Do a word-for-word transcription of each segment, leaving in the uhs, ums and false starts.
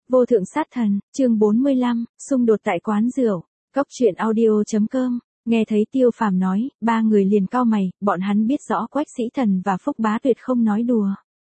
Vô thượng sát thần, chương bốn mươi lăm, xung đột tại quán rượu. Cốc truyện audio chấm com. Nghe thấy Tiêu Phàm nói, ba người liền cau mày, bọn hắn biết rõ Quách Sĩ Thần và Phúc Bá tuyệt không nói đùa.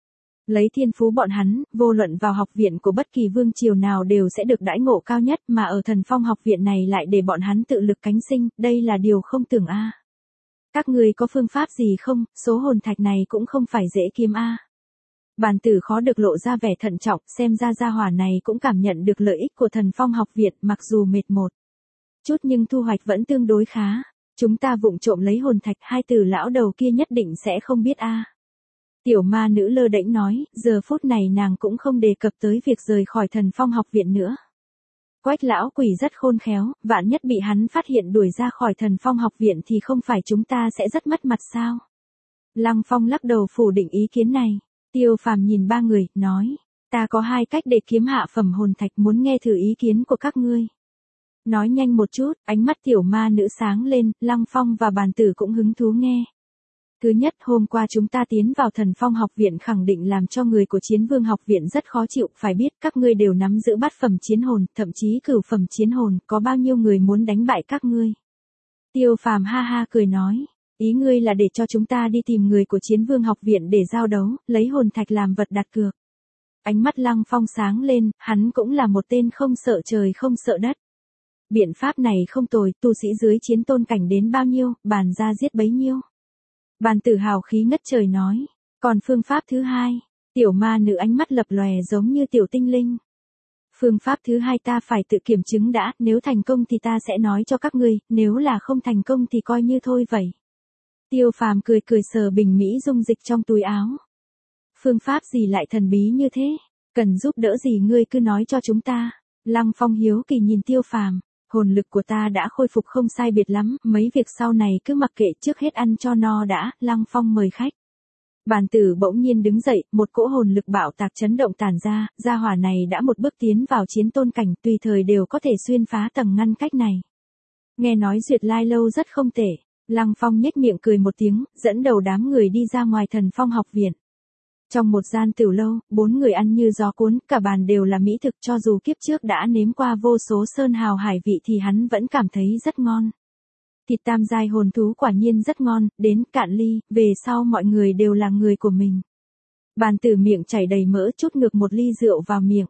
Lấy thiên phú bọn hắn, vô luận vào học viện của bất kỳ vương triều nào đều sẽ được đãi ngộ cao nhất, mà ở Thần Phong học viện này lại để bọn hắn tự lực cánh sinh, đây là điều không tưởng a. Các người có phương pháp gì không, số hồn thạch này cũng không phải dễ kiếm a. Bàn tử khó được lộ ra vẻ thận trọng, xem ra gia hỏa này cũng cảm nhận được lợi ích của Thần Phong học viện, mặc dù mệt một chút nhưng thu hoạch vẫn tương đối khá. Chúng ta vụng trộm lấy hồn thạch, hai từ lão đầu kia nhất định sẽ không biết a. Tiểu ma nữ lơ đễnh nói, giờ phút này nàng cũng không đề cập tới việc rời khỏi Thần Phong học viện nữa. Quách lão quỷ rất khôn khéo, vạn nhất bị hắn phát hiện đuổi ra khỏi Thần Phong học viện thì không phải chúng ta sẽ rất mất mặt sao? Lăng Phong lắc đầu phủ định ý kiến này. Tiêu Phàm nhìn ba người, nói, ta có hai cách để kiếm hạ phẩm hồn thạch, muốn nghe thử ý kiến của các ngươi. Nói nhanh một chút, ánh mắt tiểu ma nữ sáng lên, Lăng Phong và bàn tử cũng hứng thú nghe. Thứ nhất, hôm qua chúng ta tiến vào Thần Phong học viện khẳng định làm cho người của Chiến Vương học viện rất khó chịu, phải biết các ngươi đều nắm giữ bát phẩm chiến hồn, thậm chí cửu phẩm chiến hồn, có bao nhiêu người muốn đánh bại các ngươi. Tiêu Phàm ha ha cười nói. Ý ngươi là để cho chúng ta đi tìm người của Chiến Vương học viện để giao đấu, lấy hồn thạch làm vật đặt cược. Ánh mắt Lăng Phong sáng lên, hắn cũng là một tên không sợ trời không sợ đất. Biện pháp này không tồi, tu sĩ dưới chiến tôn cảnh đến bao nhiêu, bàn ra giết bấy nhiêu. Bàn tử hào khí ngất trời nói, còn phương pháp thứ hai, tiểu ma nữ ánh mắt lập lòe giống như tiểu tinh linh. Phương pháp thứ hai ta phải tự kiểm chứng đã, nếu thành công thì ta sẽ nói cho các ngươi, nếu là không thành công thì coi như thôi vậy. Tiêu Phàm cười cười sờ bình mỹ dung dịch trong túi áo. Phương pháp gì lại thần bí như thế? Cần giúp đỡ gì ngươi cứ nói cho chúng ta. Lăng Phong hiếu kỳ nhìn Tiêu Phàm. Hồn lực của ta đã khôi phục không sai biệt lắm, mấy việc sau này cứ mặc kệ, trước hết ăn cho no đã. Lăng Phong mời khách. Bàn tử bỗng nhiên đứng dậy, một cỗ hồn lực bạo tạc chấn động tản ra, gia hỏa này đã một bước tiến vào chiến tôn cảnh, tùy thời đều có thể xuyên phá tầng ngăn cách này. Nghe nói Duyệt Lai lâu rất không tệ. Lăng Phong nhếch miệng cười một tiếng, dẫn đầu đám người đi ra ngoài Thần Phong học viện. Trong một gian tửu lâu, bốn người ăn như gió cuốn, cả bàn đều là mỹ thực, cho dù kiếp trước đã nếm qua vô số sơn hào hải vị thì hắn vẫn cảm thấy rất ngon. Thịt tam giai hồn thú quả nhiên rất ngon, đến cạn ly, về sau mọi người đều là người của mình. Bàn tử miệng chảy đầy mỡ, chút ngược một ly rượu vào miệng.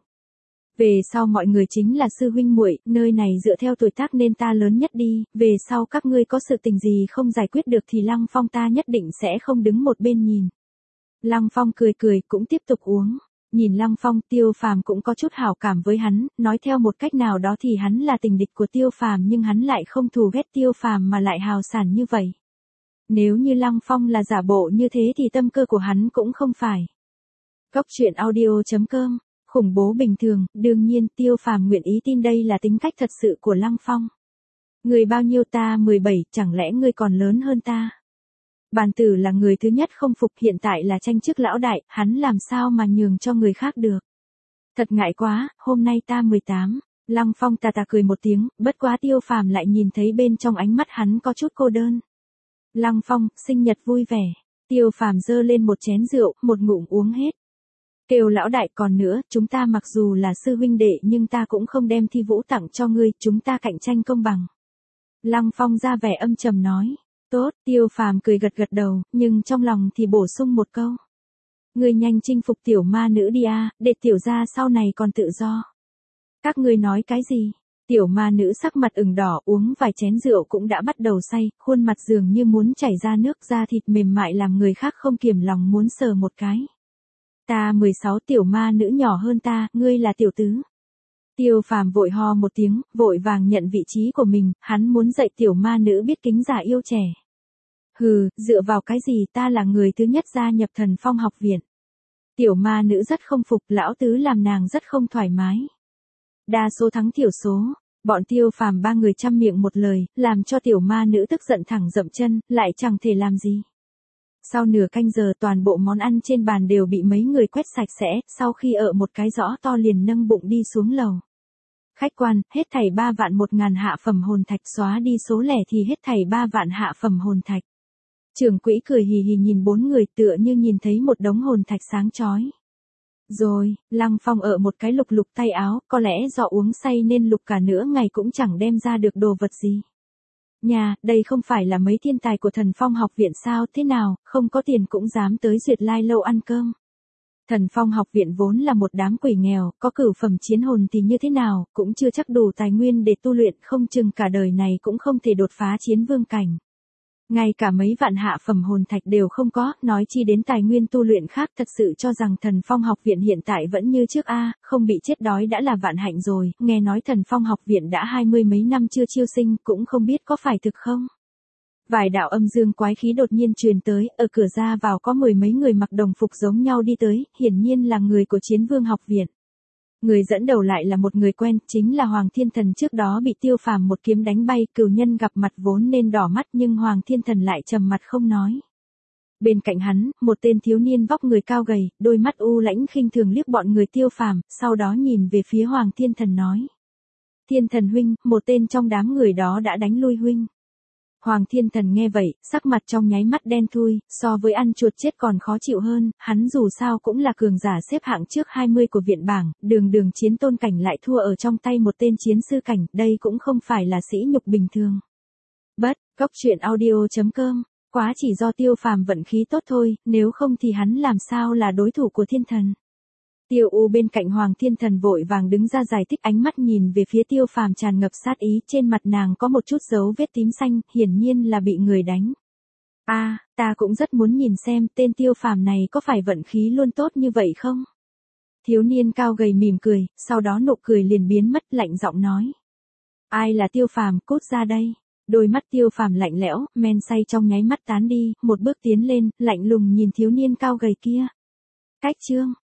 Về sau mọi người chính là sư huynh muội, nơi này dựa theo tuổi tác nên ta lớn nhất đi, về sau các ngươi có sự tình gì không giải quyết được thì Lăng Phong ta nhất định sẽ không đứng một bên nhìn. Lăng Phong cười cười, cũng tiếp tục uống. Nhìn Lăng Phong, Tiêu Phàm cũng có chút hảo cảm với hắn, nói theo một cách nào đó thì hắn là tình địch của Tiêu Phàm nhưng hắn lại không thù ghét Tiêu Phàm mà lại hào sảng như vậy. Nếu như Lăng Phong là giả bộ như thế thì tâm cơ của hắn cũng không phải. Cốc truyện audio chấm com. Khủng bố bình thường, đương nhiên Tiêu Phàm nguyện ý tin đây là tính cách thật sự của Lăng Phong. Người bao nhiêu ta mười bảy, chẳng lẽ ngươi còn lớn hơn ta? Bàn tử là người thứ nhất không phục, hiện tại là tranh chức lão đại, hắn làm sao mà nhường cho người khác được. Thật ngại quá, hôm nay ta mười tám, Lăng Phong tà tà cười một tiếng, bất quá Tiêu Phàm lại nhìn thấy bên trong ánh mắt hắn có chút cô đơn. Lăng Phong, sinh nhật vui vẻ. Tiêu Phàm giơ lên một chén rượu, một ngụm uống hết. Kêu lão đại, còn nữa, chúng ta mặc dù là sư huynh đệ nhưng ta cũng không đem thi vũ tặng cho ngươi, chúng ta cạnh tranh công bằng. Lăng Phong ra vẻ âm trầm nói, tốt, Tiêu Phàm cười gật gật đầu, nhưng trong lòng thì bổ sung một câu. Ngươi nhanh chinh phục tiểu ma nữ đi a, để tiểu gia sau này còn tự do. Các ngươi nói cái gì? Tiểu ma nữ sắc mặt ửng đỏ, uống vài chén rượu cũng đã bắt đầu say, khuôn mặt dường như muốn chảy ra nước, da thịt mềm mại làm người khác không kiềm lòng muốn sờ một cái. Ta mười sáu, tiểu ma nữ nhỏ hơn ta, ngươi là tiểu tứ. Tiêu Phàm vội ho một tiếng, vội vàng nhận vị trí của mình, hắn muốn dạy tiểu ma nữ biết kính già yêu trẻ. Hừ, dựa vào cái gì, ta là người thứ nhất gia nhập Thần Phong học viện. Tiểu ma nữ rất không phục, lão tứ làm nàng rất không thoải mái. Đa số thắng thiểu số, bọn Tiêu Phàm ba người chăm miệng một lời, làm cho tiểu ma nữ tức giận thẳng dậm chân, lại chẳng thể làm gì. Sau nửa canh giờ toàn bộ món ăn trên bàn đều bị mấy người quét sạch sẽ, sau khi ở một cái giõ to liền nâng bụng đi xuống lầu. Khách quan, hết thảy ba vạn một ngàn hạ phẩm hồn thạch, xóa đi số lẻ thì hết thảy ba vạn hạ phẩm hồn thạch. Trưởng quỹ cười hì hì nhìn bốn người tựa như nhìn thấy một đống hồn thạch sáng chói. Rồi, Lăng Phong ở một cái lục lục tay áo, có lẽ do uống say nên lục cả nửa ngày cũng chẳng đem ra được đồ vật gì. Nhà, đây không phải là mấy thiên tài của Thần Phong học viện sao, thế nào, không có tiền cũng dám tới Duyệt Lai lâu ăn cơm. Thần Phong học viện vốn là một đám quỷ nghèo, có cửu phẩm chiến hồn thì như thế nào, cũng chưa chắc đủ tài nguyên để tu luyện, không chừng cả đời này cũng không thể đột phá chiến vương cảnh. Ngay cả mấy vạn hạ phẩm hồn thạch đều không có, nói chi đến tài nguyên tu luyện khác, thật sự cho rằng Thần Phong học viện hiện tại vẫn như trước a, không bị chết đói đã là vạn hạnh rồi, nghe nói Thần Phong học viện đã hai mươi mấy năm chưa chiêu sinh, cũng không biết có phải thực không. Vài đạo âm dương quái khí đột nhiên truyền tới, ở cửa ra vào có mười mấy người mặc đồng phục giống nhau đi tới, hiển nhiên là người của Chiến Vương học viện. Người dẫn đầu lại là một người quen, chính là Hoàng Thiên Thần trước đó bị Tiêu Phàm một kiếm đánh bay, cửu nhân gặp mặt vốn nên đỏ mắt nhưng Hoàng Thiên Thần lại trầm mặt không nói. Bên cạnh hắn, một tên thiếu niên vóc người cao gầy, đôi mắt u lãnh khinh thường liếc bọn người Tiêu Phàm, sau đó nhìn về phía Hoàng Thiên Thần nói: "Thiên Thần huynh", một tên trong đám người đó đã đánh lui huynh. Hoàng Thiên Thần nghe vậy, sắc mặt trong nháy mắt đen thui, so với ăn chuột chết còn khó chịu hơn, hắn dù sao cũng là cường giả xếp hạng trước hai mươi của viện bảng, đường đường chiến tôn cảnh lại thua ở trong tay một tên chiến sư cảnh, đây cũng không phải là sỉ nhục bình thường. Bất, cốc truyện audio chấm com, quá chỉ do Tiêu Phàm vận khí tốt thôi, nếu không thì hắn làm sao là đối thủ của Thiên Thần. Tiêu U bên cạnh Hoàng Thiên Thần vội vàng đứng ra giải thích, ánh mắt nhìn về phía Tiêu Phàm tràn ngập sát ý, trên mặt nàng có một chút dấu vết tím xanh, hiển nhiên là bị người đánh. A, à, ta cũng rất muốn nhìn xem tên Tiêu Phàm này có phải vận khí luôn tốt như vậy không? Thiếu niên cao gầy mỉm cười, sau đó nụ cười liền biến mất, lạnh giọng nói: "Ai là Tiêu Phàm, cút ra đây." Đôi mắt Tiêu Phàm lạnh lẽo, men say trong nháy mắt tán đi, một bước tiến lên, lạnh lùng nhìn thiếu niên cao gầy kia. Cách chương